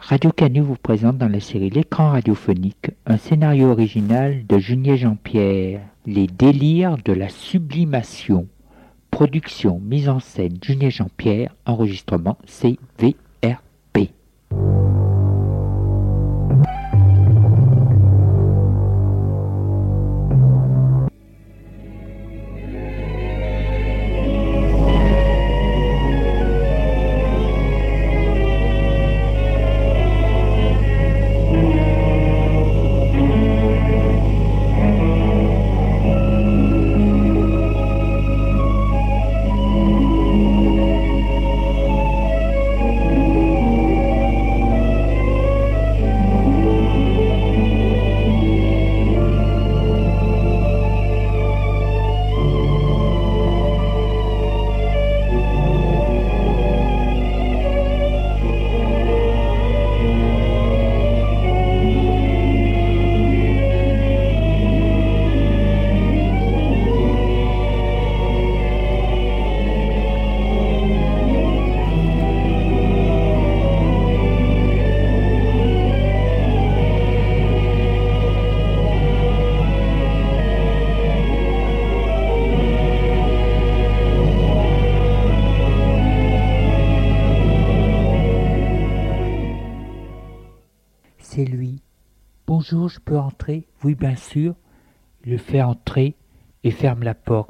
Radio Canu vous présente dans la série L'écran radiophonique un scénario original de Junier Jean-Pierre, Les délires de la sublimation. Production, mise en scène Junier Jean-Pierre, enregistrement CVRP. C'est lui. Bonjour, je peux entrer? Oui, bien sûr. Il le fait entrer et ferme la porte.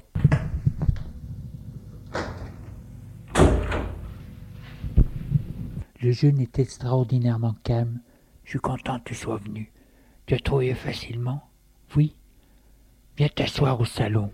Le jeune est extraordinairement calme. Je suis content que tu sois venu. Tu as trouvé facilement? Oui. Viens t'asseoir au salon.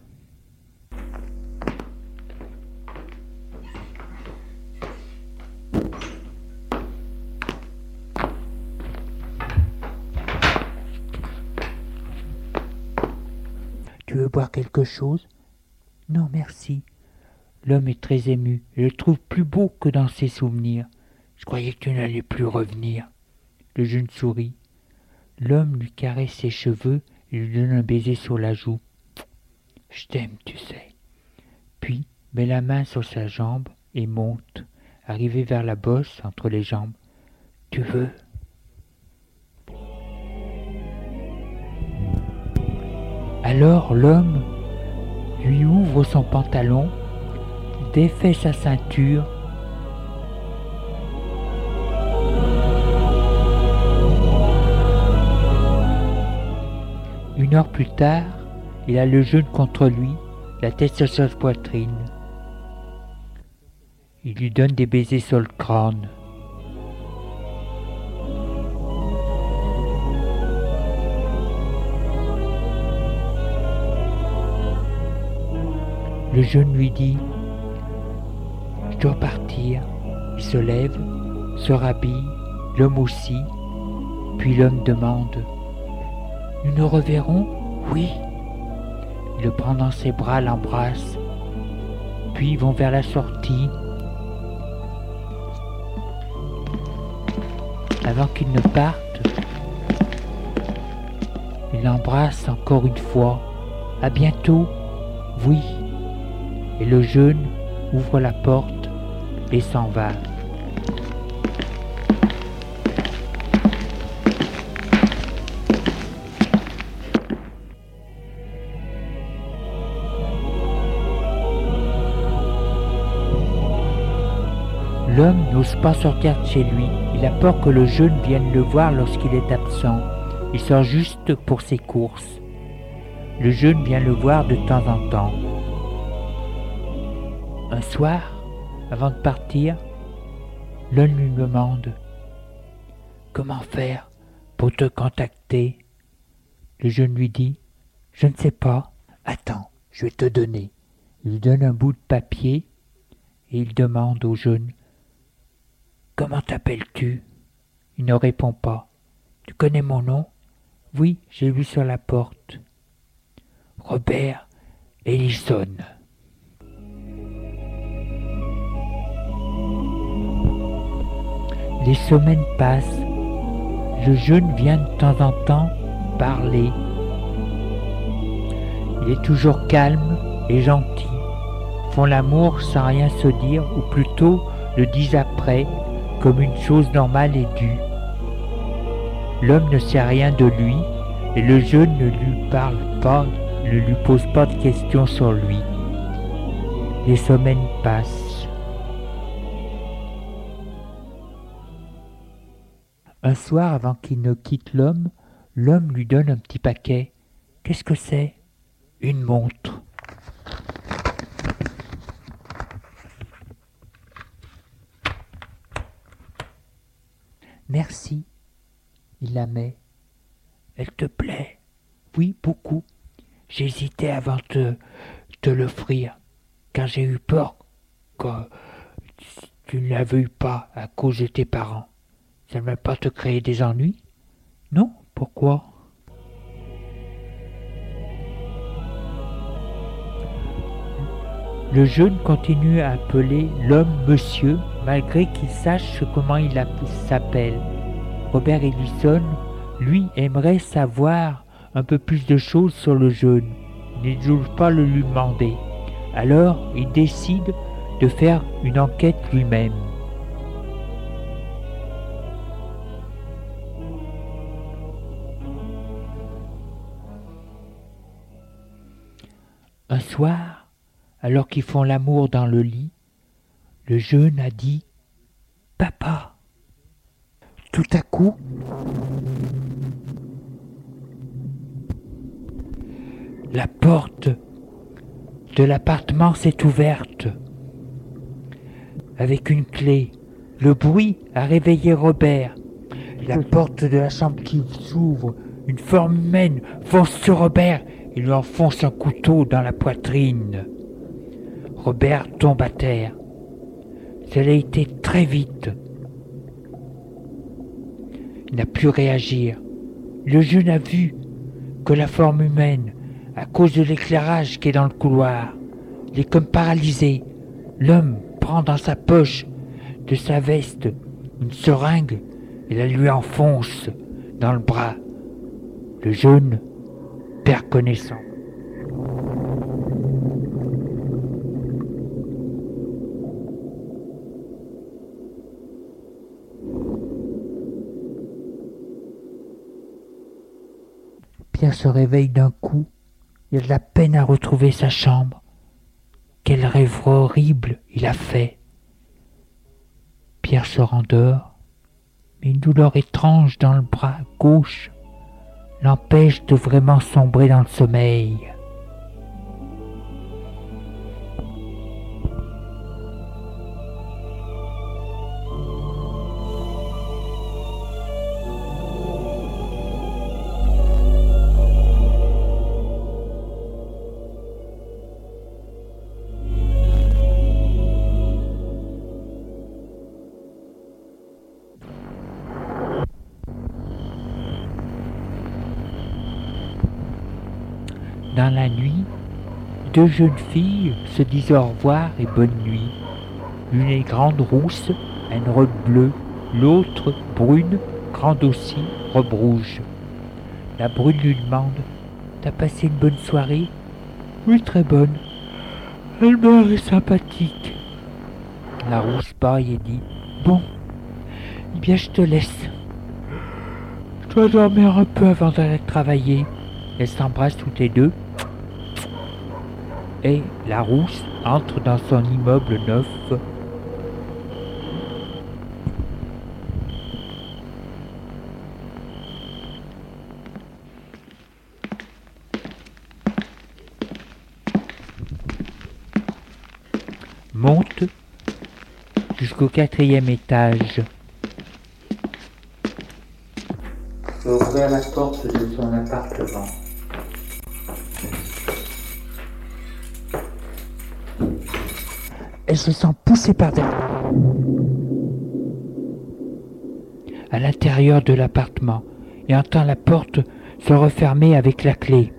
Tu veux boire quelque chose? Non, merci. L'homme est très ému. Je le trouve plus beau que dans ses souvenirs. Je croyais que tu n'allais plus revenir. Le jeune sourit. L'homme lui caresse ses cheveux et lui donne un baiser sur la joue. Je t'aime, tu sais. Puis met la main sur sa jambe et monte, arrivé vers la bosse entre les jambes. Tu veux? Alors l'homme lui ouvre son pantalon, défait sa ceinture. Une heure plus tard, il a le jeune contre lui, la tête sur sa poitrine. Il lui donne des baisers sur le crâne. Le jeune lui dit « Je dois partir ». Il se lève, se rhabille, l'homme aussi. Puis l'homme demande « Nous nous reverrons ?»« Oui ». Il le prend dans ses bras, l'embrasse. Puis ils vont vers la sortie. Avant qu'il ne parte, il l'embrasse encore une fois. « À bientôt !»« Oui ». Et le jeune ouvre la porte et s'en va. L'homme n'ose pas sortir de chez lui. Il a peur que le jeune vienne le voir lorsqu'il est absent. Il sort juste pour ses courses. Le jeune vient le voir de temps en temps. Un soir, avant de partir, l'homme lui demande « Comment faire pour te contacter ?» Le jeune lui dit « Je ne sais pas. Attends, je vais te donner. » Il lui donne un bout de papier et il demande au jeune « Comment t'appelles-tu » Il ne répond pas. « Tu connais mon nom ?»« Oui, j'ai vu sur la porte. »« Robert Ellison. » Les semaines passent. Le jeune vient de temps en temps parler. Il est toujours calme et gentil. Font l'amour sans rien se dire, ou plutôt le disent après, comme une chose normale et due. L'homme ne sait rien de lui et le jeune ne lui parle pas, ne lui pose pas de questions sur lui. Les semaines passent. Un soir, avant qu'il ne quitte l'homme lui donne un petit paquet. Qu'est-ce que c'est? Une montre. Merci. Il la met. Elle te plaît? Oui, beaucoup. J'hésitais avant de te l'offrir, car j'ai eu peur que tu ne la veuilles pas à cause de tes parents. Ça ne va pas te créer des ennuis? Non? Pourquoi? Le jeune continue à appeler l'homme monsieur, malgré qu'il sache comment il s'appelle. Robert Ellison, lui, aimerait savoir un peu plus de choses sur le jeune. Il n'ose pas le lui demander. Alors, il décide de faire une enquête lui-même. Un soir, alors qu'ils font l'amour dans le lit, le jeune a dit « Papa !» Tout à coup, la porte de l'appartement s'est ouverte avec une clé. Le bruit a réveillé Robert. La porte de la chambre qui s'ouvre, une forme humaine fonce sur Robert et lui enfonce un couteau dans la poitrine. Robert tombe à terre. Cela a été très vite. Il n'a pu réagir. Le jeune a vu que la forme humaine, à cause de l'éclairage qui est dans le couloir, il est comme paralysé. L'homme prend dans sa poche de sa veste une seringue et la lui enfonce dans le bras. Le jeune perd connaissance. Pierre se réveille d'un coup. Il a de la peine à retrouver sa chambre. Quel rêve horrible il a fait. Pierre se rendort, mais une douleur étrange dans le bras gauche l'empêche de vraiment sombrer dans le sommeil. Dans la nuit, deux jeunes filles se disent au revoir et bonne nuit. L'une est grande rousse, a une robe bleue, l'autre brune, grande aussi, robe rouge. La brune lui demande « T'as passé une bonne soirée ?»« Oui, très bonne. Elle me est sympathique. » La rousse paille et dit « Bon, eh bien je te laisse. Je dois dormir un peu avant d'aller travailler. » Elles s'embrassent toutes les deux. Et la rousse entre dans son immeuble neuf. Monte jusqu'au 4e étage. Va ouvrir la porte de son appartement. Elle se sent poussée par derrière. À l'intérieur de l'appartement et entend la porte se refermer avec la clé.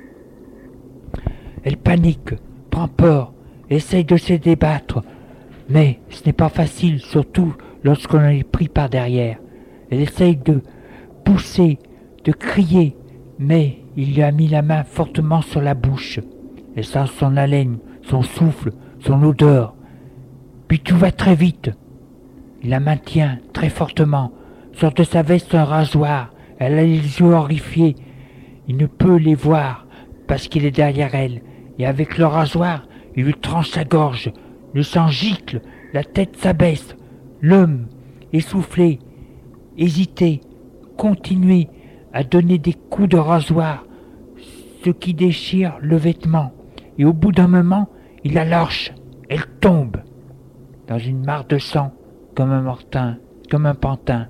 Elle panique, prend peur, essaye de se débattre, mais ce n'est pas facile, surtout lorsqu'on est pris par derrière. Elle essaye de pousser, de crier, mais il lui a mis la main fortement sur la bouche. Elle sent son haleine, son souffle, son odeur. Puis tout va très vite. Il la maintient très fortement, sort de sa veste un rasoir. Elle a les yeux horrifiés. Il ne peut les voir parce qu'il est derrière elle. Et avec le rasoir, il lui tranche sa gorge. Le sang gicle, la tête s'abaisse. L'homme, essoufflé, hésité, continuait à donner des coups de rasoir, ce qui déchire le vêtement. Et au bout d'un moment, il la lâche. Elle tombe dans une mare de sang, comme un pantin.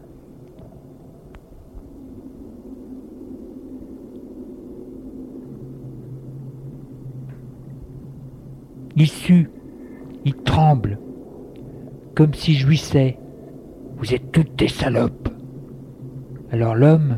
Il sue, il tremble, comme s'il jouissait. Vous êtes toutes des salopes. Alors l'homme,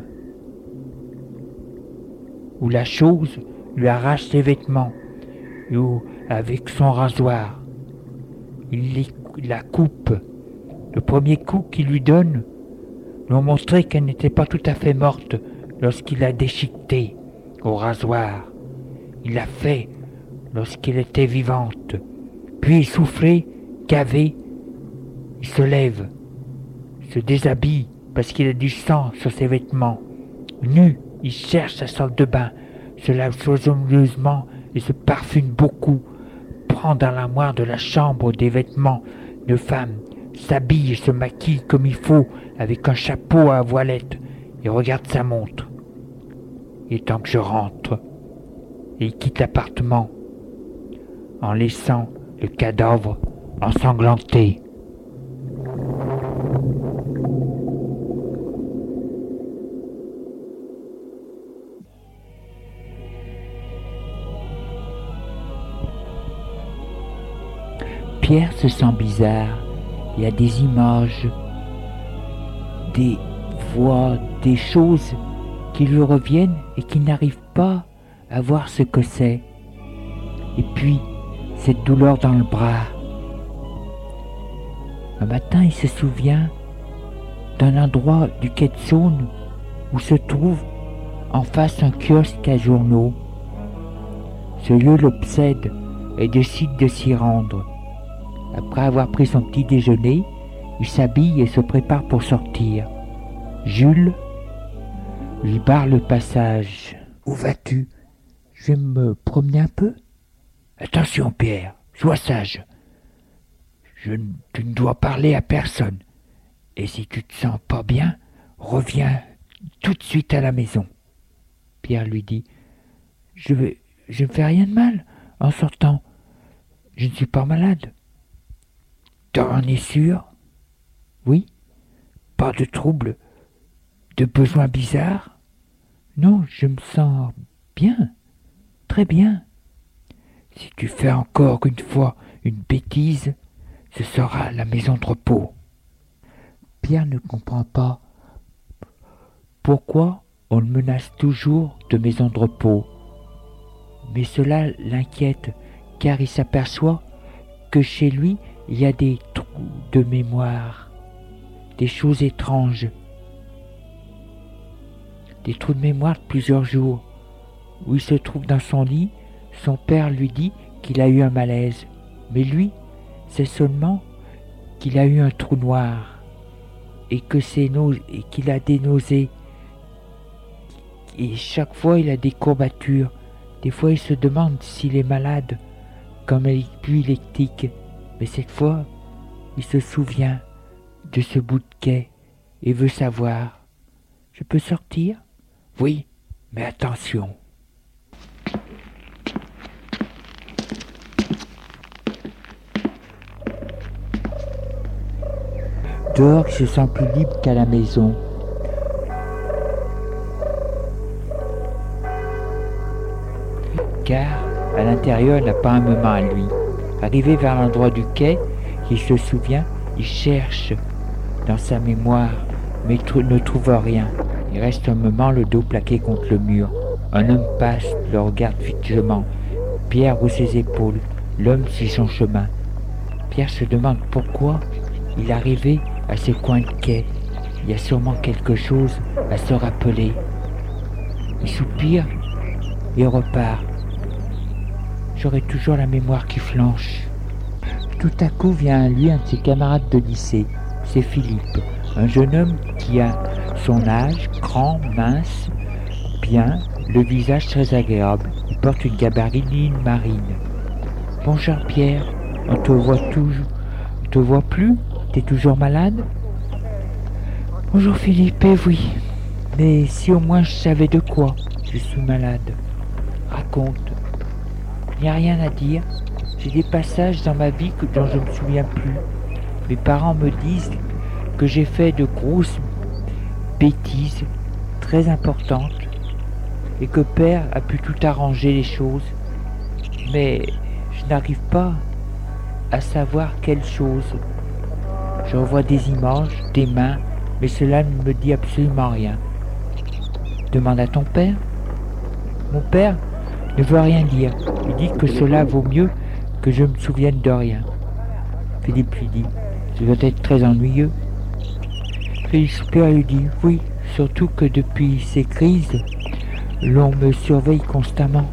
ou la chose, lui arrache ses vêtements, et avec son rasoir, il la coupe. Le premier coup qu'il lui donne lui a montré qu'elle n'était pas tout à fait morte lorsqu'il l'a déchiquetée au rasoir. Il l'a fait lorsqu'elle était vivante. Puis essoufflé, gavé, il se lève, se déshabille parce qu'il a du sang sur ses vêtements. Nu, il cherche sa salle de bain, se lave soigneusement et se parfume beaucoup, prend dans l'armoire de la chambre des vêtements de femme, s'habille et se maquille comme il faut avec un chapeau à voilette et regarde sa montre. Il est temps que je rentre. Et il quitte l'appartement en laissant le cadavre ensanglanté. Pierre se sent bizarre. Il y a des images, des voix, des choses qui lui reviennent et qu'il n'arrive pas à voir ce que c'est. Et puis, cette douleur dans le bras. Un matin, il se souvient d'un endroit du quai de Saône où se trouve en face un kiosque à journaux. Ce lieu l'obsède et décide de s'y rendre. Après avoir pris son petit déjeuner, il s'habille et se prépare pour sortir. Jules lui barre le passage. « Où vas-tu ? Je vais me promener un peu. »« Attention Pierre, sois sage. Tu ne dois parler à personne. Et si tu te sens pas bien, reviens tout de suite à la maison. » Pierre lui dit « Je ne fais rien de mal en sortant. Je ne suis pas malade. » « T'en es sûr ? » ?»« Oui. Pas de trouble, de besoins bizarres ? » ?»« Non, je me sens bien, très bien. Si tu fais encore une fois une bêtise, ce sera la maison de repos. » Pierre ne comprend pas pourquoi on le menace toujours de maison de repos. Mais cela l'inquiète, car il s'aperçoit que chez lui, il y a des trous de mémoire, des choses étranges, des trous de mémoire de plusieurs jours. Où il se trouve dans son lit, son père lui dit qu'il a eu un malaise, mais lui, c'est seulement qu'il a eu un trou noir et qu'il a des nausées. Et chaque fois, il a des courbatures. Des fois, il se demande s'il est malade, comme un aiguille électrique. Mais cette fois, il se souvient de ce bout de quai et veut savoir. « Je peux sortir ? » ?»« Oui, mais attention. » Dehors, il se sent plus libre qu'à la maison. Car, à l'intérieur, il n'a pas un moment à lui. Arrivé vers l'endroit du quai, il se souvient, il cherche dans sa mémoire, mais ne trouve rien. Il reste un moment le dos plaqué contre le mur. Un homme passe, le regarde fixement. Pierre hausse ses épaules. L'homme suit son chemin. Pierre se demande pourquoi il est arrivé à ce coin de quai. Il y a sûrement quelque chose à se rappeler. Il soupire et repart. J'aurai toujours la mémoire qui flanche. Tout à coup vient à lui un de ses camarades de lycée. C'est Philippe, un jeune homme qui a Son âge, grand, mince, bien, le visage très agréable. Il porte une gabardine marine. Bonjour Pierre, on te voit plus? T'es toujours malade? Bonjour Philippe, oui. Mais si au moins je savais de quoi je suis malade. Raconte. Il n'y a rien à dire. J'ai des passages dans ma vie dont je ne me souviens plus. Mes parents me disent que j'ai fait de grosses bêtises très importantes et que père a pu tout arranger les choses. Mais je n'arrive pas à savoir quelle chose. Je revois des images, des mains, mais cela ne me dit absolument rien. Demande à ton père. Mon père ne veut rien dire. Il dit que cela vaut mieux que je me souvienne de rien. Philippe lui dit, ça doit être très ennuyeux. Philippe lui dit, oui, surtout que depuis ces crises, l'on me surveille constamment.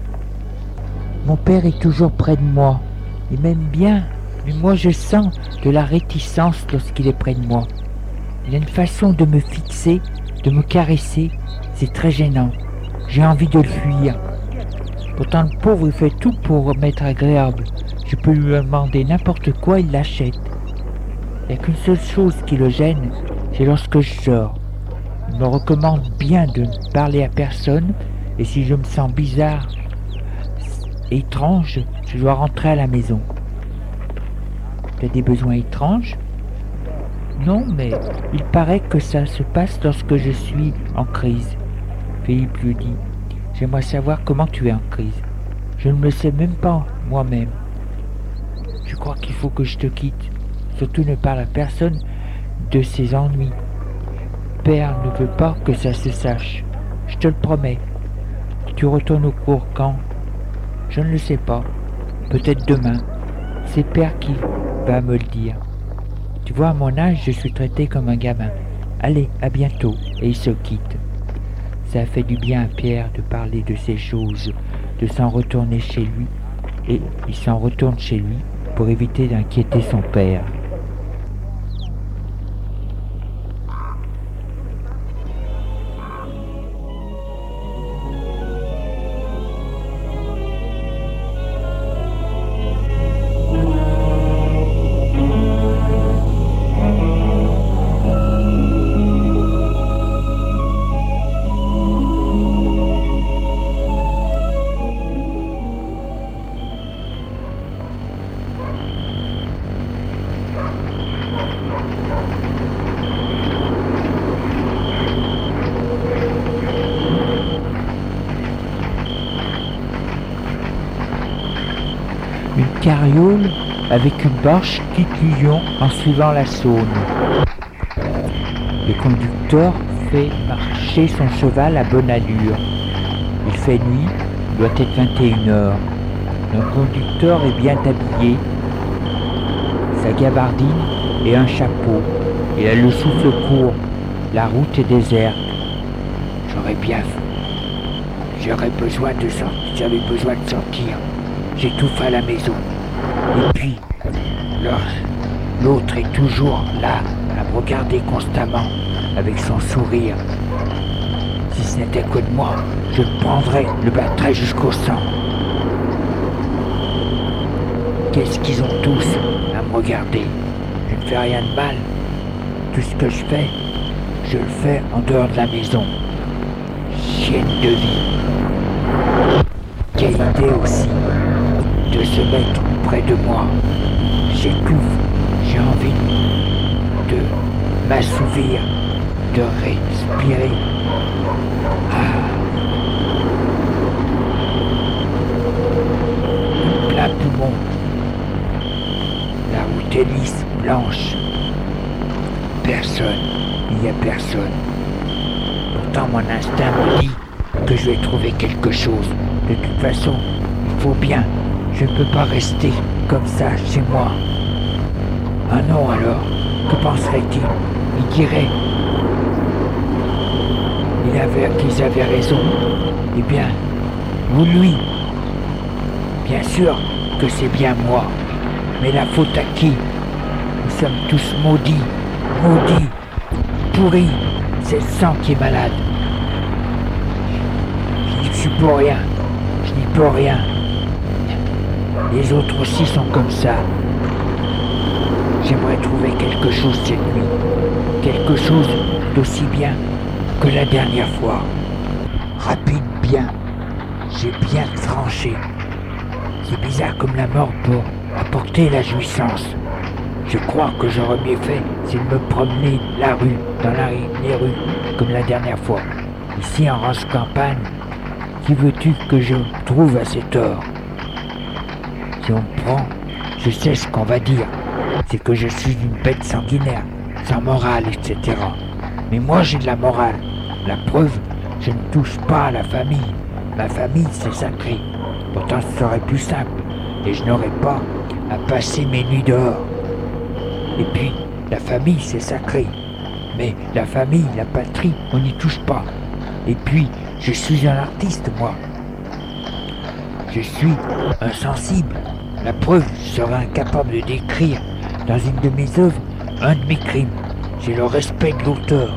Mon père est toujours près de moi. Il m'aime bien, mais moi je sens de la réticence lorsqu'il est près de moi. Il a une façon de me fixer, de me caresser, c'est très gênant. J'ai envie de le fuir. Pourtant le pauvre il fait tout pour m'être agréable. Je peux lui demander n'importe quoi, il l'achète. Il n'y a qu'une seule chose qui le gêne, c'est lorsque je sors. Il me recommande bien de ne parler à personne, et si je me sens bizarre, étrange, je dois rentrer à la maison. Tu as des besoins étranges? Non, mais il paraît que ça se passe lorsque je suis en crise. Philippe lui dit, j'aimerais savoir comment tu es en crise. Je ne le sais même pas moi-même. Je crois qu'il faut que je te quitte. Surtout ne parle à personne de ses ennuis. Père ne veut pas que ça se sache. Je te le promets. Tu retournes au cours quand? Je ne le sais pas. Peut-être demain. C'est Père qui va me le dire. Tu vois, à mon âge, je suis traité comme un gamin. Allez, à bientôt. Et il se quitte. Ça a fait du bien à Pierre de parler de ces choses, de s'en retourner chez lui. Et il s'en retourne chez lui pour éviter d'inquiéter son père. Une carriole avec une barge quitte Lyon en suivant la Saône. Le conducteur fait marcher son cheval à bonne allure. Il fait nuit, il doit être 21h. Le conducteur est bien habillé, sa gabardine et un chapeau. Il a le souffle court, la route est déserte. J'avais besoin de sortir. J'étouffe à la maison. Et puis, l'autre est toujours là, à me regarder constamment, avec son sourire. Si ce n'était que de moi, je le prendrais, le battrais jusqu'au sang. Qu'est-ce qu'ils ont tous à me regarder? Je ne fais rien de mal. Tout ce que je le fais en dehors de la maison. Chienne de vie. Quelle idée aussi de se mettre près de moi. J'étouffe, j'ai envie de m'assouvir, de respirer. Plein poumon. La route est lisse, blanche. Personne, il n'y a personne. Pourtant mon instinct me dit que je vais trouver quelque chose. De toute façon, il faut bien. Je ne peux pas rester comme ça chez moi. Ah non alors, que penserait-il? Il dirait qu'ils avaient raison. Eh bien, ou lui. Bien sûr que c'est bien moi. Mais la faute à qui? Nous sommes tous maudits, pourris. C'est le sang qui est malade. Je n'y suis pour rien. Je n'y peux rien. Les autres aussi sont comme ça. J'aimerais trouver quelque chose cette nuit. Quelque chose d'aussi bien que la dernière fois. Rapide, bien. J'ai bien tranché. C'est bizarre comme la mort peut apporter la jouissance. Je crois que j'aurais mieux fait, c'est de me promener la rue, dans les rues, comme la dernière fois. Ici, en race campagne, qui veux-tu que je trouve à cette heure? Si on me prend, je sais ce qu'on va dire. C'est que je suis une bête sanguinaire, sans morale, etc. Mais moi, j'ai de la morale. La preuve, je ne touche pas à la famille. Ma famille, c'est sacré. Pourtant, ce serait plus simple. Et je n'aurais pas à passer mes nuits dehors. Et puis, la famille, c'est sacré. Mais la famille, la patrie, on n'y touche pas. Et puis, je suis un artiste, moi. Je suis un sensible. La preuve, je serais incapable de décrire dans une de mes œuvres un de mes crimes. J'ai le respect de l'auteur.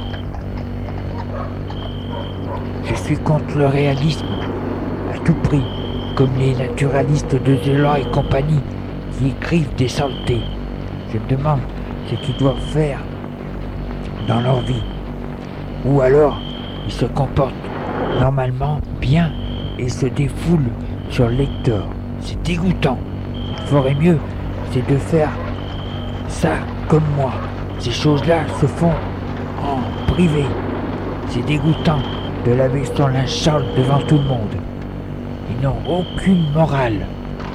Je suis contre le réalisme à tout prix, comme les naturalistes de Zola et compagnie qui écrivent des saletés. Je me demande ce qu'ils doivent faire dans leur vie. Ou alors, ils se comportent normalement bien et se défoulent sur le lecteur. C'est dégoûtant. Il ferait mieux, c'est de faire ça comme moi. Ces choses-là se font en privé. C'est dégoûtant de laver son linge sale devant tout le monde. Ils n'ont aucune morale.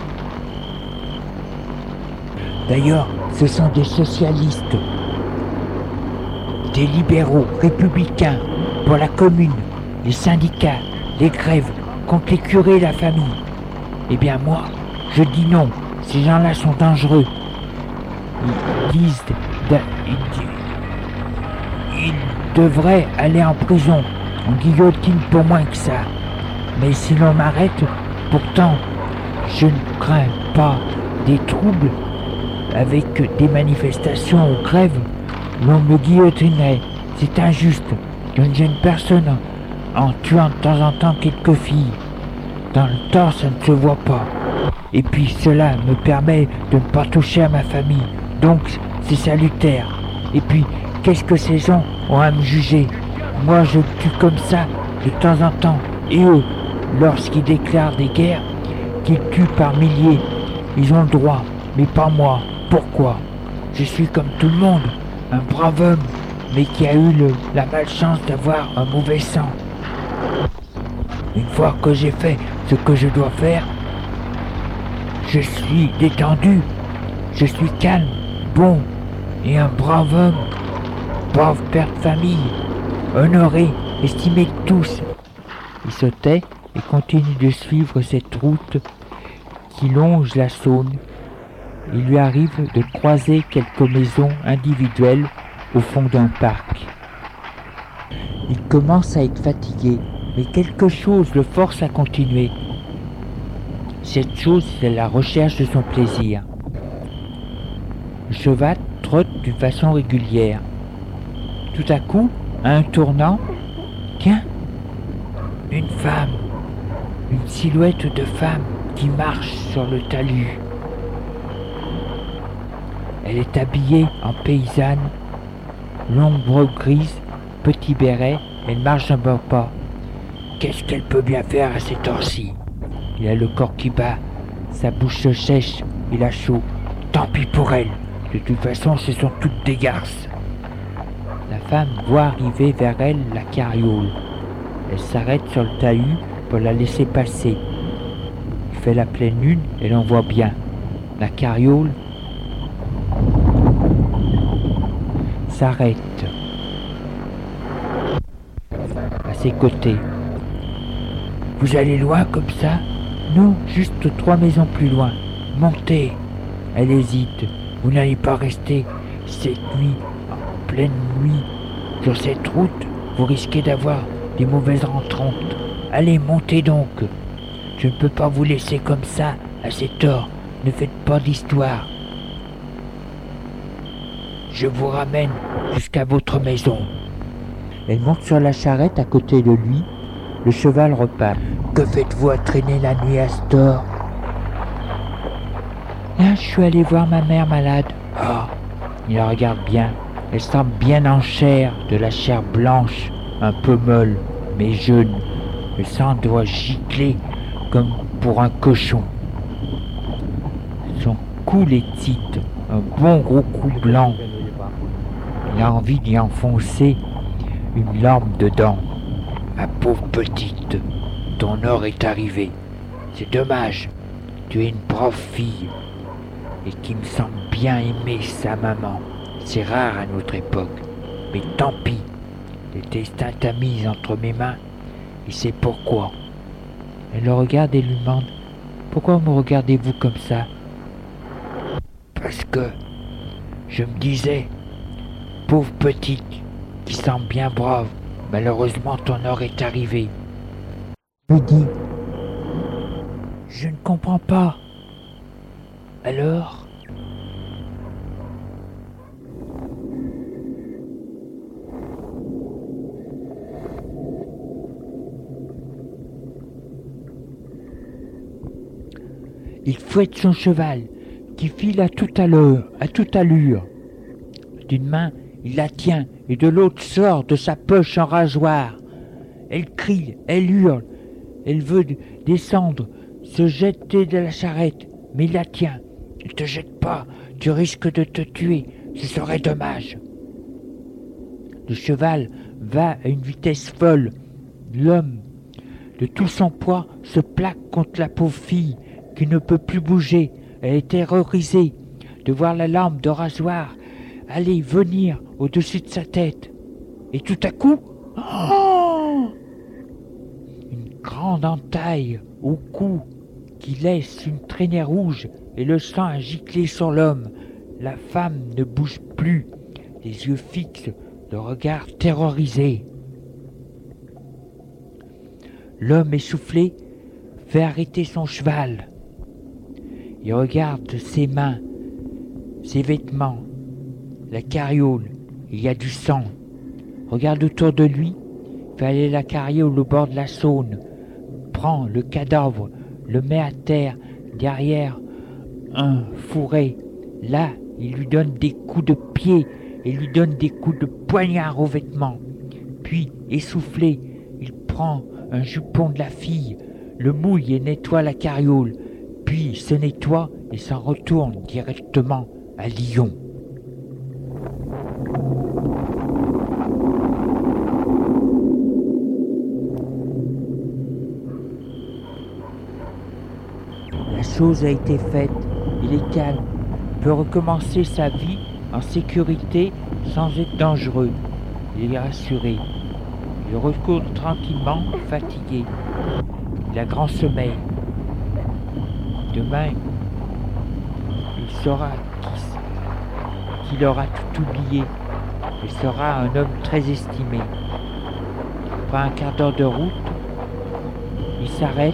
D'ailleurs, ce sont des socialistes, des libéraux, républicains, pour la commune, les syndicats, les grèves, contre les curés et la famille. Eh bien moi, je dis non, ces gens-là sont dangereux. Ils devraient aller en prison, en guillotine pour moins que ça. Mais si l'on m'arrête, pourtant, je ne crains pas des troubles. Avec des manifestations ou grèves, l'on me guillotinerait. C'est injuste. Je ne gêne personne en tuant de temps en temps quelques filles. Dans le temps, ça ne se voit pas. Et puis cela me permet de ne pas toucher à ma famille. Donc c'est salutaire. Et puis, qu'est-ce que ces gens ont à me juger? Moi, je tue comme ça de temps en temps. Et eux, lorsqu'ils déclarent des guerres, qu'ils tuent par milliers, ils ont le droit, mais pas moi. Pourquoi? Je suis comme tout le monde, un brave homme, mais qui a eu la malchance d'avoir un mauvais sang. Une fois que j'ai fait ce que je dois faire, je suis détendu, je suis calme, bon, et un brave homme, brave père de famille, honoré, estimé de tous. Il se tait et continue de suivre cette route qui longe la Saône. Il lui arrive de croiser quelques maisons individuelles au fond d'un parc. Il commence à être fatigué, mais quelque chose le force à continuer. Cette chose, c'est la recherche de son plaisir. Le cheval trotte d'une façon régulière. Tout à coup, à un tournant, tiens, une femme, une silhouette de femme qui marche sur le talus. Elle est habillée en paysanne, longue robe grise, petit béret, elle marche d'un bon pas. Qu'est-ce qu'elle peut bien faire à cette heure-ci? Il a le corps qui bat, sa bouche se sèche, il a chaud. Tant pis pour elle, de toute façon ce sont toutes des garces. La femme voit arriver vers elle la carriole. Elle s'arrête sur le talus pour la laisser passer. Il fait la pleine lune et l'on voit bien. La carriole s'arrête à ses côtés. Vous allez loin comme ça? Non, juste 3 maisons plus loin. Montez. Elle hésite. Vous n'allez pas rester cette nuit, en pleine nuit, sur cette route. Vous risquez d'avoir des mauvaises rentrantes. Allez, montez donc. Je ne peux pas vous laisser comme ça, à cette heure. Ne faites pas d'histoire. Je vous ramène jusqu'à votre maison. Elle monte sur la charrette à côté de lui. Le cheval repart. « Que faites-vous à traîner la nuit à Astor ?»« Là, je suis allé voir ma mère malade. »« Ah, il la regarde bien. Elle semble bien en chair, de la chair blanche, un peu molle, mais jeune. Le sang doit gicler comme pour un cochon. Son cou l'étite, un bon gros cou blanc. Il a envie d'y enfoncer une lampe dedans. Ma pauvre petite, ton heure est arrivée. C'est dommage, tu es une brave fille et qui me semble bien aimer sa maman. C'est rare à notre époque, mais tant pis. Le destin t'a mise entre mes mains et c'est pourquoi. » Elle le regarde et lui demande « Pourquoi me regardez-vous comme ça ?»« Parce que je me disais, pauvre petite, qui semble bien brave, malheureusement ton heure est arrivée. » Lui dit « Je ne comprends pas. » Alors ? Il fouette son cheval, qui file à toute allure. D'une main, il la tient, et de l'autre sort de sa poche un rasoir. Elle crie, elle hurle, elle veut descendre, se jeter de la charrette, mais il la tient. « Ne te jette pas, tu risques de te tuer, ce serait dommage. » Le cheval va à une vitesse folle. L'homme, de tout son poids, se plaque contre la pauvre fille, qui ne peut plus bouger. Elle est terrorisée de voir la lampe de rasoir aller venir au-dessus de sa tête. Et tout à coup, une grande entaille au cou qui laisse une traînée rouge et le sang a giclé sur l'homme. La femme ne bouge plus, les yeux fixes, le regard terrorisé. L'homme essoufflé fait arrêter son cheval. Il regarde ses mains, ses vêtements, la carriole, il y a du sang. Regarde autour de lui, fait aller la carriole au bord de la Saône, prend le cadavre, le met à terre, derrière un fourré. Là, il lui donne des coups de pied et lui donne des coups de poignard aux vêtements. Puis, essoufflé, il prend un jupon de la fille, le mouille et nettoie la carriole, puis se nettoie et s'en retourne directement à Lyon. La chose a été faite, il est calme, peut recommencer sa vie en sécurité sans être dangereux. Il est rassuré. Il recourt tranquillement, fatigué. Il a grand sommeil. Demain, il saura qu'il aura tout oublié. Il sera un homme très estimé. Après un quart d'heure de route, il s'arrête.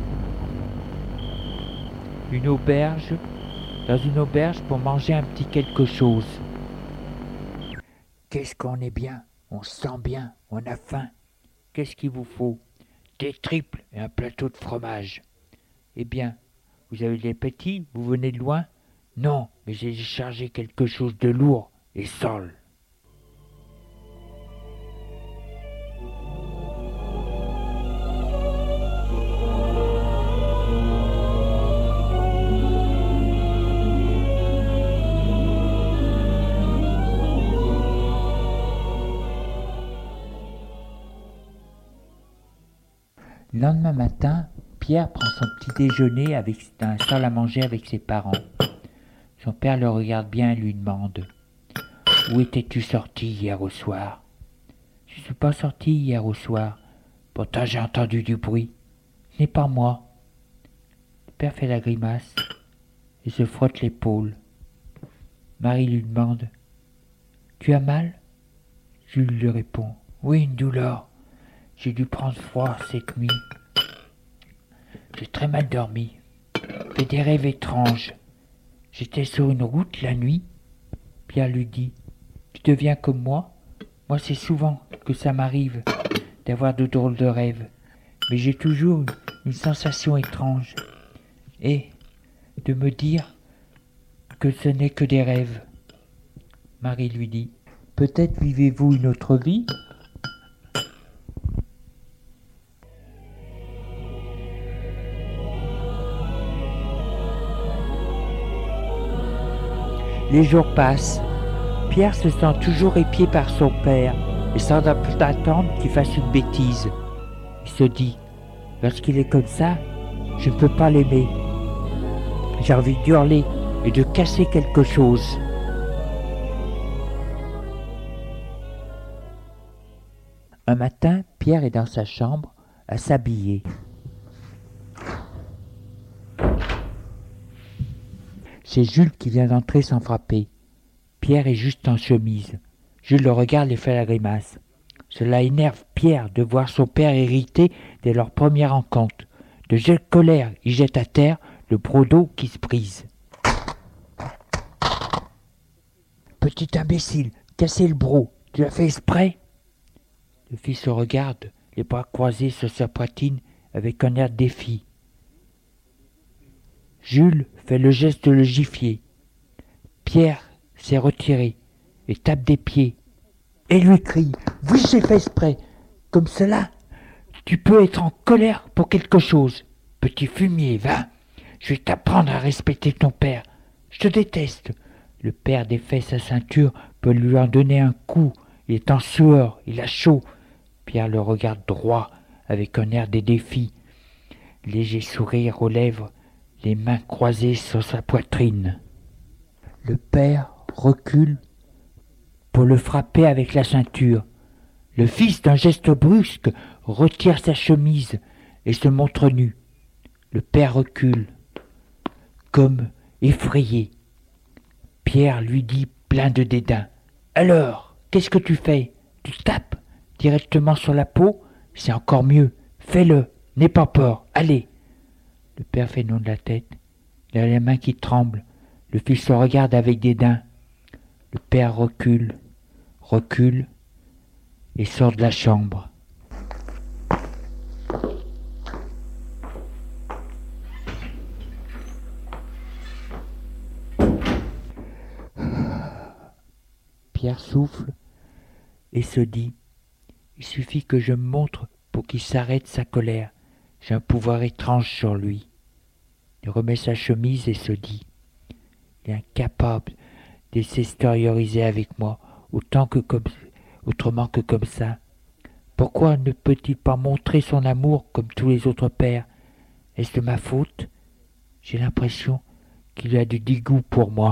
Dans une auberge pour manger un petit quelque chose. Qu'est-ce qu'on est bien, on se sent bien, on a faim. Qu'est-ce qu'il vous faut? Des triples et un plateau de fromage. Eh bien, vous avez des petits, vous venez de loin? Non, mais j'ai chargé quelque chose de lourd et sale. Le lendemain matin, Pierre prend son petit déjeuner dans la salle à manger avec ses parents. Son père le regarde bien et lui demande « Où étais-tu sorti hier au soir ?»« Je ne suis pas sorti hier au soir. Pourtant j'ai entendu du bruit. Ce n'est pas moi. » Le père fait la grimace et se frotte l'épaule. Marie lui demande « Tu as mal ?» Jules lui répond « Oui, une douleur. J'ai dû prendre froid cette nuit. J'ai très mal dormi. Fait des rêves étranges. J'étais sur une route la nuit. » Pierre lui dit « Tu deviens comme moi Moi, c'est souvent que ça m'arrive d'avoir de drôles de rêves, mais j'ai toujours une sensation étrange, et de me dire que ce n'est que des rêves. Marie lui dit, peut-être vivez-vous une autre vie ? Les jours passent. Pierre se sent toujours épié par son père et sans attendre qu'il fasse une bêtise. Il se dit, lorsqu'il est comme ça, je ne peux pas l'aimer. J'ai envie d'hurler et de casser quelque chose. Un matin, Pierre est dans sa chambre à s'habiller. C'est Jules qui vient d'entrer sans frapper. Pierre est juste en chemise. Jules le regarde et fait la grimace. Cela énerve Pierre de voir son père irrité dès leur première rencontre. De colère, il jette à terre le broc d'eau qui se brise. Petit imbécile, cassez le broc, tu l'as fait exprès ? Le fils le regarde, les bras croisés sur sa poitrine avec un air de défi. Jules fait le geste de le gifler. Pierre s'est retiré et tape des pieds et lui crie « Oui, j'ai fait exprès. Comme cela, tu peux être en colère pour quelque chose. Petit fumier, va. Je vais t'apprendre à respecter ton père. Je te déteste. » Le père défait sa ceinture pour lui en donner un coup. Il est en sueur, il a chaud. Pierre le regarde droit avec un air de défi. Léger sourire aux lèvres, les mains croisées sur sa poitrine. Le père recule pour le frapper avec la ceinture. Le fils, d'un geste brusque, retire sa chemise et se montre nu. Le père recule, comme effrayé. Pierre lui dit plein de dédain. « Alors, qu'est-ce que tu fais ? Tu tapes directement sur la peau ? C'est encore mieux. Fais-le, n'aie pas peur, allez !» Le père fait non de la tête. Il a les mains qui tremblent. Le fils le regarde avec dédain. Le père recule et sort de la chambre. Pierre souffle et se dit « Il suffit que je me montre pour qu'il s'arrête sa colère. J'ai un pouvoir étrange sur lui. » Il remet sa chemise et se dit « Il est incapable de s'extérioriser avec moi, autrement que comme ça. Pourquoi ne peut-il pas montrer son amour comme tous les autres pères ? Est-ce de ma faute ? J'ai l'impression qu'il a du dégoût pour moi. »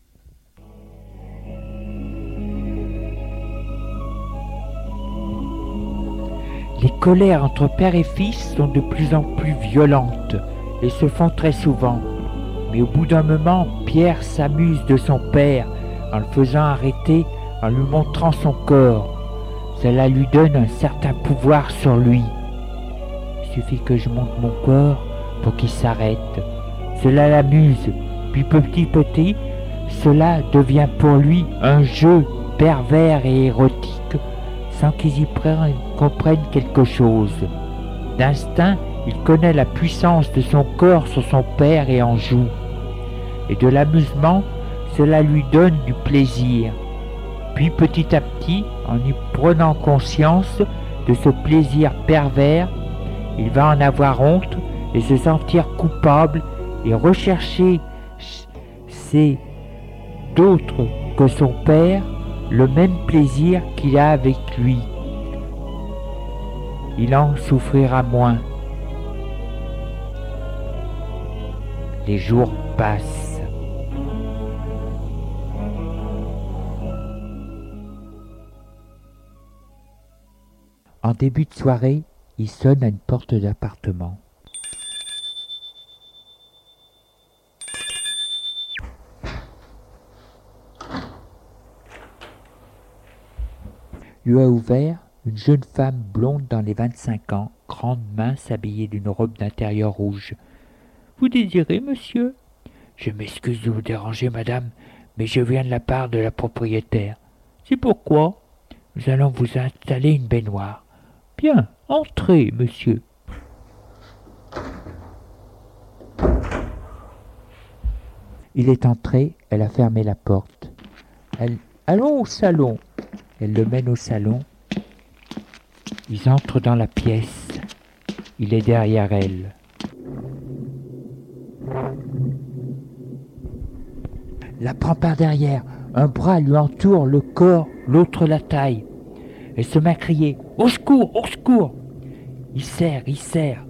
Les colères entre père et fils sont de plus en plus violentes et se font très souvent. Mais au bout d'un moment, Pierre s'amuse de son père en le faisant arrêter, en lui montrant son corps. Cela lui donne un certain pouvoir sur lui. Il suffit que je monte mon corps pour qu'il s'arrête. Cela l'amuse, puis petit à petit, cela devient pour lui un jeu pervers et érotique, sans qu'ils y comprennent quelque chose. D'instinct, il connaît la puissance de son corps sur son père et en joue. Et de l'amusement, cela lui donne du plaisir. Puis petit à petit, en y prenant conscience de ce plaisir pervers, il va en avoir honte et se sentir coupable et rechercher chez d'autres que son père le même plaisir qu'il a avec lui. Il en souffrira moins. Les jours passent. En début de soirée, il sonne à une porte d'appartement. Lui a ouvert une jeune femme blonde dans les 25 ans, grande, mince, habillée d'une robe d'intérieur rouge. « Vous désirez, monsieur ?»« Je m'excuse de vous déranger, madame, mais je viens de la part de la propriétaire. »« C'est pourquoi ?»« nous allons vous installer une baignoire. Bien, entrez, monsieur. Il est entré, elle a fermé la porte. Allons au salon. Elle le mène au salon. Ils entrent dans la pièce. Il est derrière elle. La prend par derrière. Un bras lui entoure le corps, l'autre la taille. Elle se met à crier « Au secours, au secours !» Il serre.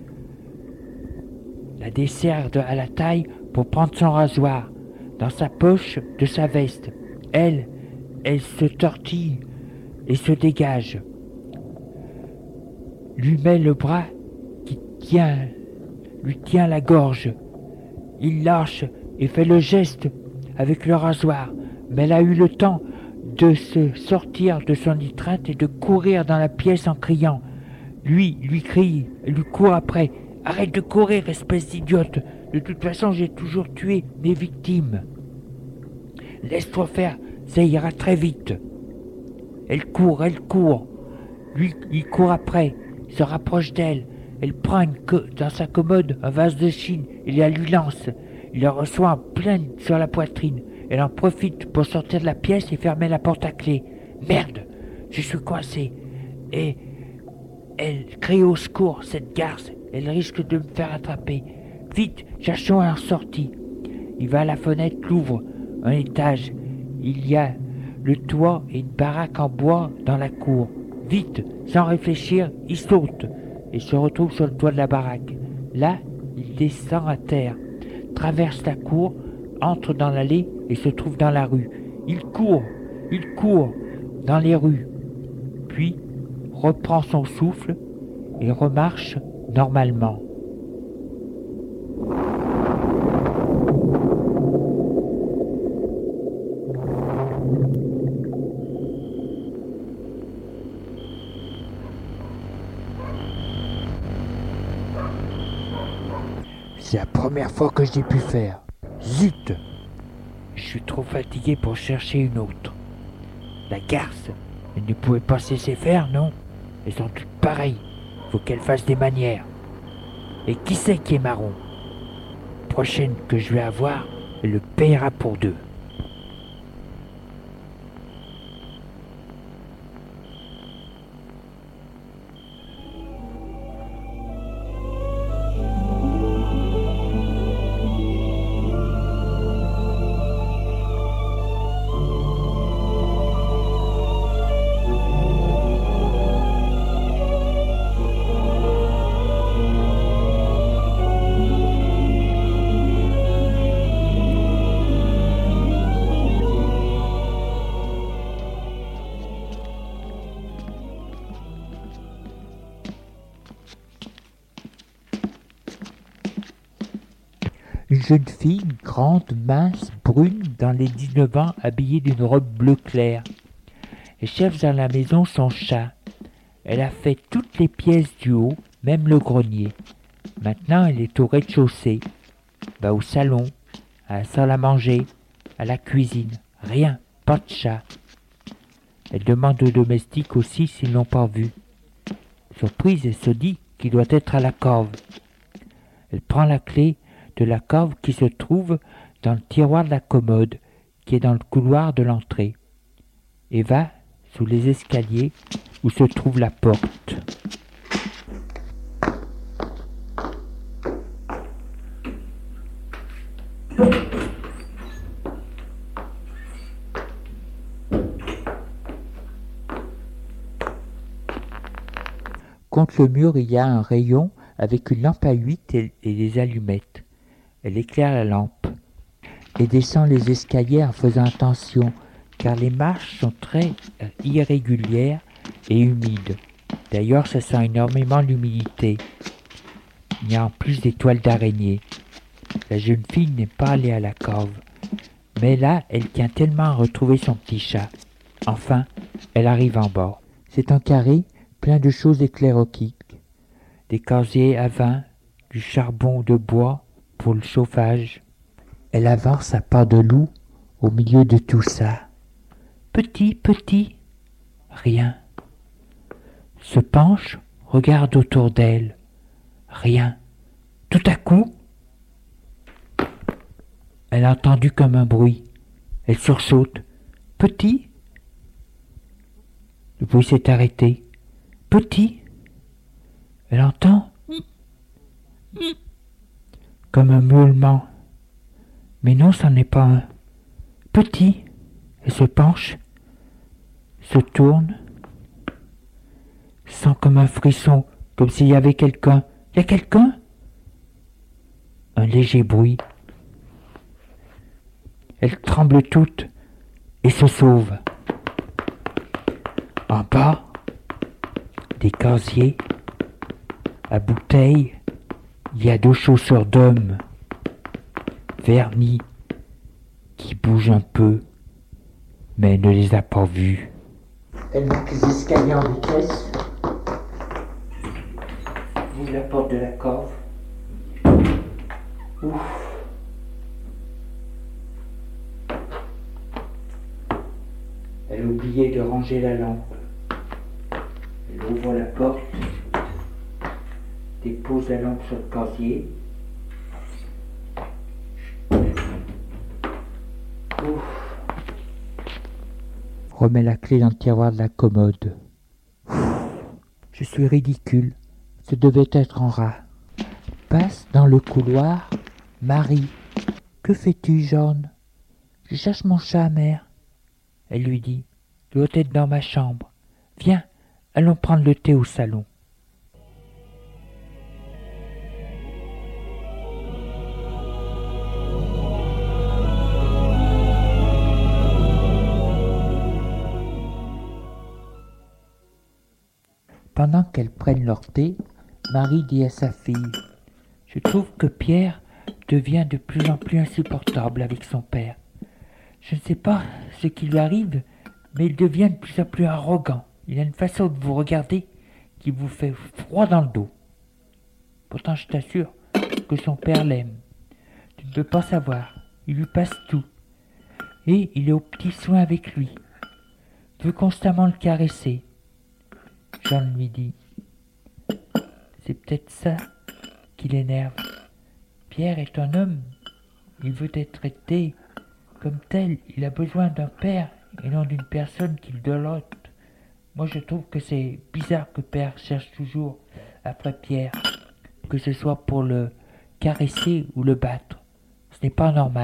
La desserre à la taille pour prendre son rasoir dans sa poche de sa veste. Elle se tortille et se dégage. Lui met le bras lui tient la gorge. Il lâche et fait le geste avec le rasoir, mais elle a eu le temps de se sortir de son étreinte et de courir dans la pièce en criant. Lui crie, lui court après. « Arrête de courir, espèce d'idiote! De toute façon, j'ai toujours tué mes victimes. Laisse-toi faire, ça ira très vite. » Elle court. Lui, il court après, se rapproche d'elle. Elle prend dans sa commode un vase de Chine et la lui lance. Il la reçoit en pleine sur la poitrine. Elle en profite pour sortir de la pièce et fermer la porte à clé. « Merde, je suis coincée. » Et elle crie au secours, cette garce. Elle risque de me faire attraper. « Vite, cherchons un sortie. » Il va à la fenêtre, l'ouvre. Un étage. Il y a le toit et une baraque en bois dans la cour. Vite, sans réfléchir, il saute et se retrouve sur le toit de la baraque. Là, il descend à terre, traverse la cour, entre dans l'allée et se trouve dans la rue. Il court dans les rues, puis reprend son souffle et remarche normalement. C'est la première fois que je l'ai pu faire. Zut! Je suis trop fatigué pour chercher une autre. La garce, elle ne pouvait pas se laisser faire, non? Elles sont toutes pareilles. Faut qu'elle fasse des manières. Et qui c'est qui est marron? Prochaine que je vais avoir, elle le payera pour deux. Une jeune fille, grande, mince, brune, dans les 19 ans, habillée d'une robe bleu clair. Elle cherche dans la maison son chat. Elle a fait toutes les pièces du haut, même le grenier. Maintenant, elle est au rez-de-chaussée. Va au salon, à la salle à manger, à la cuisine. Rien, pas de chat. Elle demande aux domestiques aussi s'ils l'ont pas vu. Surprise, elle se dit qu'il doit être à la cave. Elle prend la clé de la cave qui se trouve dans le tiroir de la commode, qui est dans le couloir de l'entrée, et va sous les escaliers où se trouve la porte. Contre le mur, il y a un rayon avec une lampe à huile et des allumettes. Elle éclaire la lampe et descend les escaliers en faisant attention, car les marches sont très irrégulières et humides. D'ailleurs, ça sent énormément l'humidité. Il y a en plus des toiles d'araignée. La jeune fille n'est pas allée à la cave, mais là, elle tient tellement à retrouver son petit chat. Enfin, elle arrive en bas. C'est un carré plein de choses éclaireuses, des casiers à vin, du charbon de bois pour le chauffage. Elle avance à pas de loup au milieu de tout ça. Petit, Rien. Se penche, regarde autour d'elle. Rien. Tout à coup, elle a entendu comme un bruit. Elle sursaute. Petit. Le bruit s'est arrêté. Petit. Elle entend comme un miaulement. Mais non, ça n'est pas un. Petit. Elle se penche, se tourne, sent comme un frisson, comme s'il y avait quelqu'un. Il y a quelqu'un? Un léger bruit. Elle tremble toute et se sauve. En bas, des casiers, à bouteilles, il y a 2 chaussures d'homme, vernis, qui bougent un peu, mais elle ne les a pas vus. Elle monte les escaliers en vitesse, ouvre la porte de la cave. Ouf. Elle a oublié de ranger la lampe. Elle ouvre la porte, dépose la lampe sur le casier. Ouf. Remet la clé dans le tiroir de la commode. Je suis ridicule. Ce devait être un rat. Passe dans le couloir. Marie. Que fais-tu, Jeanne? Je cherche mon chat, mère. Elle lui dit. Il doit être dans ma chambre. Viens, allons prendre le thé au salon. Pendant qu'elles prennent leur thé, Marie dit à sa fille « Je trouve que Pierre devient de plus en plus insupportable avec son père. Je ne sais pas ce qui lui arrive, mais il devient de plus en plus arrogant. Il a une façon de vous regarder qui vous fait froid dans le dos. Pourtant, je t'assure que son père l'aime. Tu ne peux pas savoir. Il lui passe tout. Et il est aux petits soins avec lui. Veut constamment le caresser. » Jeanne lui dit « C'est peut-être ça qui l'énerve. Pierre est un homme. Il veut être traité comme tel. Il a besoin d'un père et non d'une personne qu'il idolâtre. Moi, je trouve que c'est bizarre que Père cherche toujours après Pierre, que ce soit pour le caresser ou le battre. Ce n'est pas normal. »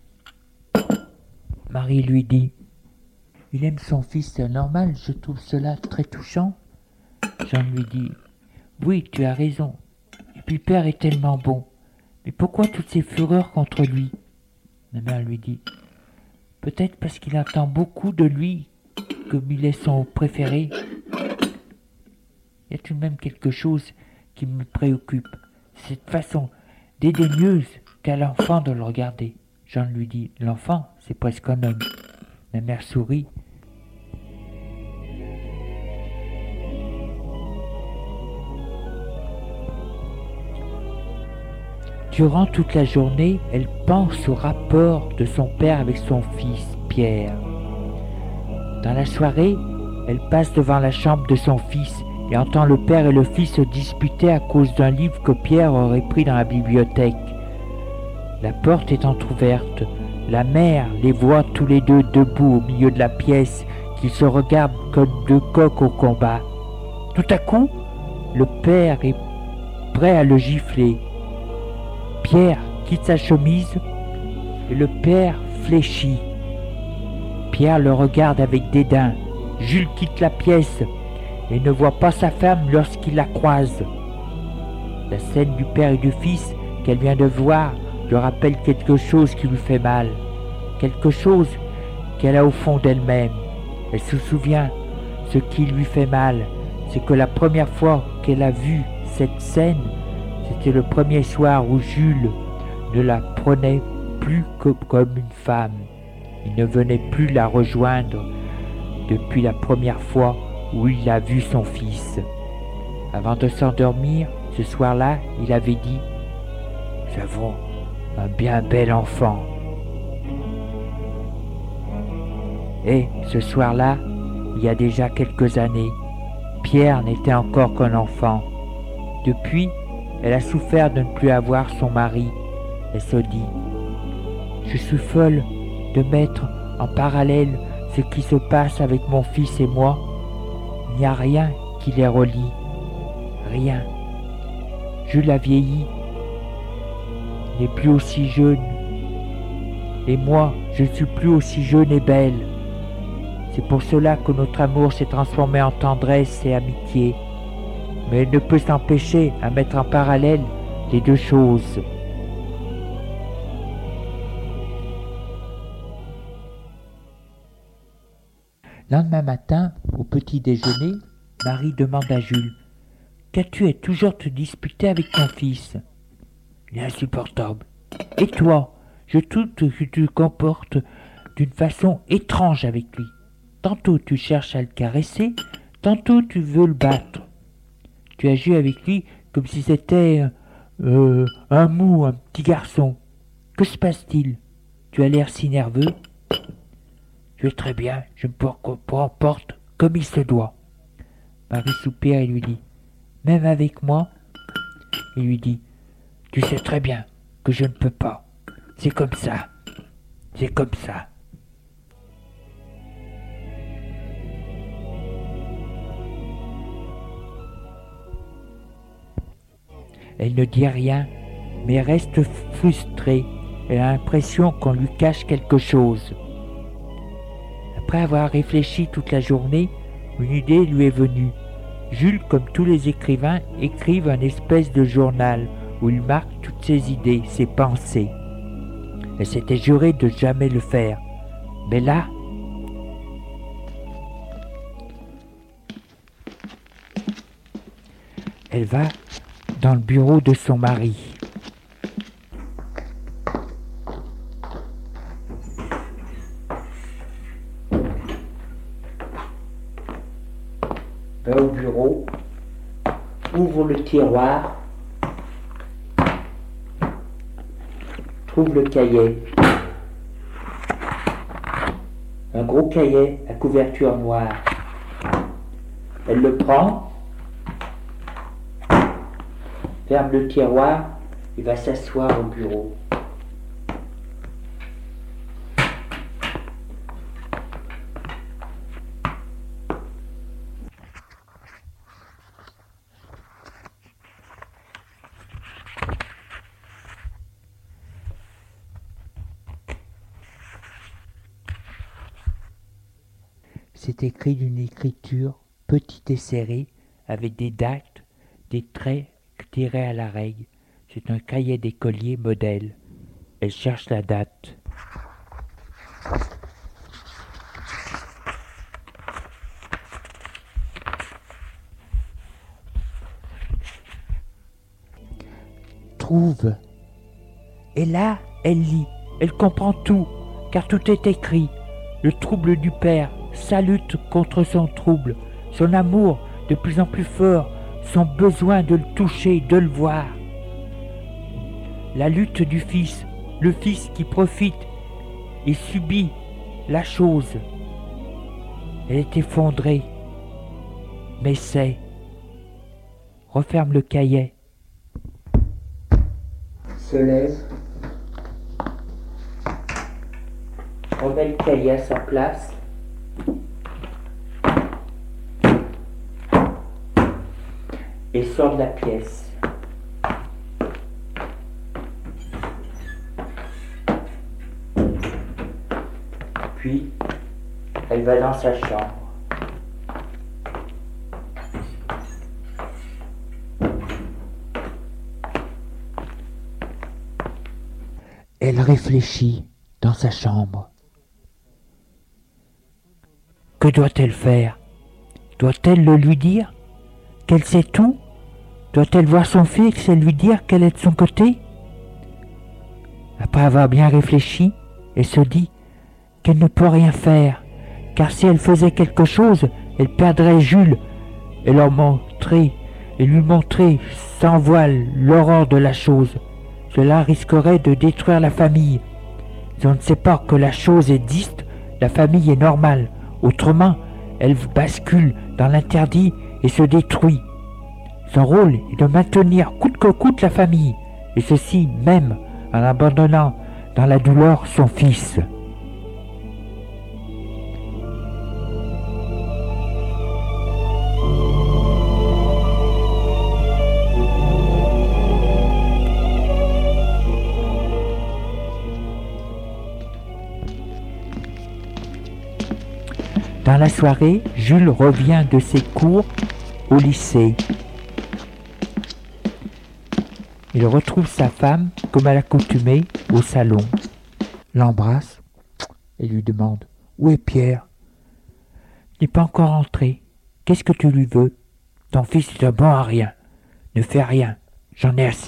Marie lui dit « Il aime son fils, c'est normal, je trouve cela très touchant. » Jean lui dit « Oui, tu as raison. Et puis Père est tellement bon. Mais pourquoi toutes ces fureurs contre lui ?» Ma mère lui dit « Peut-être parce qu'il entend beaucoup de lui, comme il est son préféré. Il y a tout de même quelque chose qui me préoccupe. C'est cette façon dédaigneuse qu'a l'enfant de le regarder. » Jean lui dit « L'enfant, c'est presque un homme. » Ma mère sourit. Durant toute la journée, elle pense au rapport de son père avec son fils, Pierre. Dans la soirée, elle passe devant la chambre de son fils et entend le père et le fils se disputer à cause d'un livre que Pierre aurait pris dans la bibliothèque. La porte est entr'ouverte. La mère les voit tous les deux debout au milieu de la pièce, qu'ils se regardent comme 2 coqs au combat. Tout à coup, le père est prêt à le gifler. Pierre quitte sa chemise et le père fléchit. Pierre le regarde avec dédain. Jules quitte la pièce et ne voit pas sa femme lorsqu'il la croise. La scène du père et du fils qu'elle vient de voir lui rappelle quelque chose qui lui fait mal, quelque chose qu'elle a au fond d'elle-même. Elle se souvient, ce qui lui fait mal, c'est que la première fois qu'elle a vu cette scène, c'était le premier soir où Jules ne la prenait plus que comme une femme. Il ne venait plus la rejoindre depuis la première fois où il a vu son fils. Avant de s'endormir, ce soir-là, il avait dit « Nous avons un bien bel enfant. » Et ce soir-là, il y a déjà quelques années. Pierre n'était encore qu'un enfant. Depuis, elle a souffert de ne plus avoir son mari. Elle se dit « Je suis folle de mettre en parallèle ce qui se passe avec mon fils et moi. Il n'y a rien qui les relie. Rien. Jules a vieilli. Il n'est plus aussi jeune. Et moi, je ne suis plus aussi jeune et belle. C'est pour cela que notre amour s'est transformé en tendresse et amitié. Mais elle ne peut s'empêcher à mettre en parallèle les deux choses. » Lendemain matin, au petit déjeuner, Marie demande à Jules « Qu'as-tu à toujours te disputer avec ton fils ?»« Il est insupportable. Et toi, je trouve que tu te comportes d'une façon étrange avec lui. Tantôt tu cherches à le caresser, tantôt tu veux le battre. Tu agis avec lui comme si c'était un mou, un petit garçon. Que se passe-t-il? Tu as l'air si nerveux. » « Je vais très bien, je me comporte comme il se doit. » Marie soupire et lui dit « Même avec moi ?» Il lui dit « Tu sais très bien que je ne peux pas. C'est comme ça. C'est comme ça. » Elle ne dit rien, mais reste frustrée. Elle a l'impression qu'on lui cache quelque chose. Après avoir réfléchi toute la journée, une idée lui est venue. Jules, comme tous les écrivains, écrivent un espèce de journal où il marque toutes ses idées, ses pensées. Elle s'était jurée de jamais le faire. Mais là, elle va dans le bureau de son mari. Va au bureau, ouvre le tiroir, trouve le cahier. Un gros cahier à couverture noire. Elle le prend, ferme le tiroir et va s'asseoir au bureau. C'est écrit d'une écriture petite et serrée, avec des dates, des traits tirés à la règle. C'est un cahier d'écolier modèle. Elle cherche la date. Trouve. Et là, elle lit. Elle comprend tout, car tout est écrit. Le trouble du père, sa lutte contre son trouble, son amour de plus en plus fort, son besoin de le toucher, de le voir. La lutte du fils, le fils qui profite et subit la chose. Elle est effondrée, mais c'est. Referme le cahier. Se lève. Remet le cahier à sa place. Et sort de la pièce. Puis, elle va dans sa chambre. Elle réfléchit dans sa chambre. Que doit-elle faire? Doit-elle le lui dire? Qu'elle sait tout? Doit-elle voir son fils et lui dire qu'elle est de son côté? Après avoir bien réfléchi, elle se dit qu'elle ne peut rien faire, car si elle faisait quelque chose, elle perdrait Jules et lui montrer sans voile l'horreur de la chose. Cela risquerait de détruire la famille. Si on ne sait pas que la chose existe, la famille est normale. Autrement, elle bascule dans l'interdit et se détruit. Son rôle est de maintenir coûte que coûte la famille, et ceci même en abandonnant dans la douleur son fils. Dans la soirée, Jules revient de ses cours au lycée. Il retrouve sa femme, comme à l'accoutumée, au salon. L'embrasse et lui demande « Où est Pierre ?»« Il n'est pas encore rentré. Qu'est-ce que tu lui veux ? Ton fils est un bon à rien. Ne fais rien. J'en ai assez. »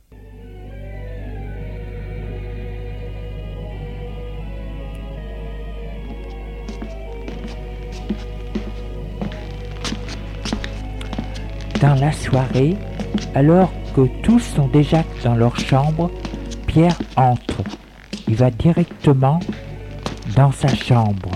Dans la soirée, alors que tous sont déjà dans leur chambre, Pierre entre. Il va directement dans sa chambre.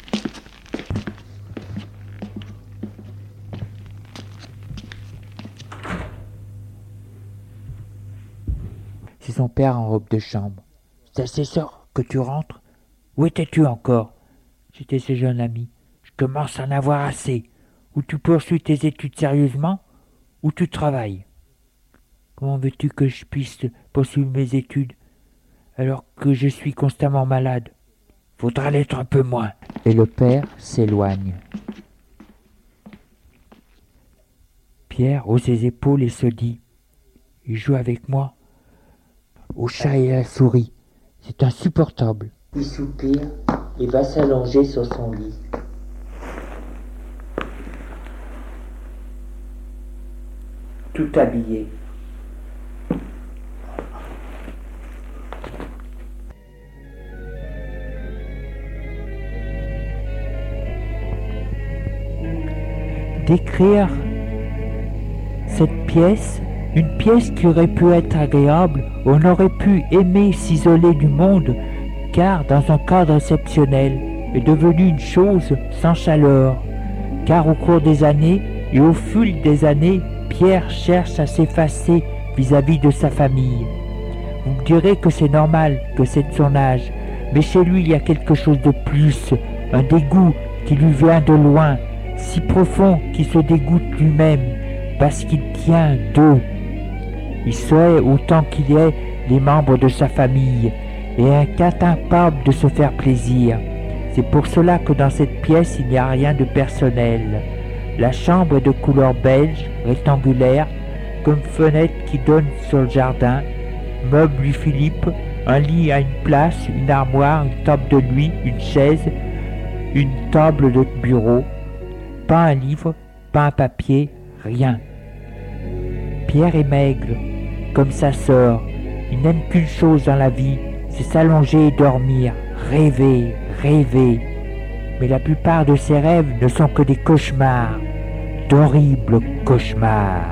C'est son père en robe de chambre. « C'est assez sûr que tu rentres ? Où étais-tu encore ? J'étais chez un ami. Je commence à en avoir assez. Ou tu poursuis tes études sérieusement ? Où tu travailles. Comment veux-tu que je puisse poursuivre mes études alors que je suis constamment malade ? Faudra l'être un peu moins. » Et le père s'éloigne. Pierre hausse ses épaules et se dit « Il joue avec moi au chat et à la souris. C'est insupportable. » Il soupire et va s'allonger sur son lit. Tout habillé. Décrire cette pièce, une pièce qui aurait pu être agréable, on aurait pu aimer s'isoler du monde, car dans un cadre exceptionnel, est devenue une chose sans chaleur, car au cours des années et au fil des années, Pierre cherche à s'effacer vis-à-vis de sa famille. Vous me direz que c'est normal, que c'est de son âge, mais chez lui il y a quelque chose de plus, un dégoût qui lui vient de loin, si profond qu'il se dégoûte lui-même, parce qu'il tient d'eux. Il sait autant qu'il est les membres de sa famille, et est incapable de se faire plaisir. C'est pour cela que dans cette pièce il n'y a rien de personnel. La chambre est de couleur belge, rectangulaire, comme fenêtre qui donne sur le jardin. Meuble Louis Philippe, un lit à une place, une armoire, une table de nuit, une chaise, une table de bureau. Pas un livre, pas un papier, rien. Pierre est maigre, comme sa sœur. Il n'aime qu'une chose dans la vie, c'est s'allonger et dormir, rêver, rêver. Mais la plupart de ses rêves ne sont que des cauchemars, d'horribles cauchemars.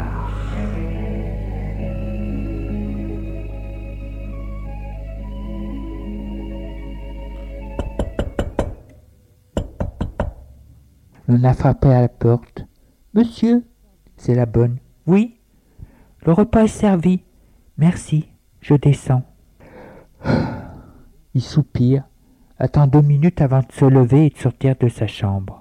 On a frappé à la porte. « Monsieur ?» C'est la bonne. « Oui ? Le repas est servi. Merci, je descends. » Il soupire, attend 2 minutes avant de se lever et de sortir de sa chambre.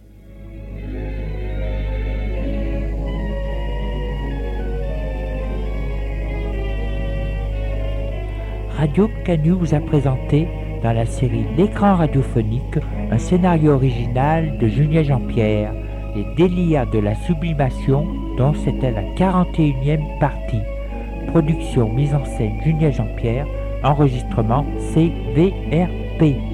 Radio Canu vous a présenté dans la série L'écran radiophonique un scénario original de Julien Jean-Pierre, Les délires de la sublimation, dont c'était la 41e partie. Production mise en scène Julien Jean-Pierre, enregistrement CVRP.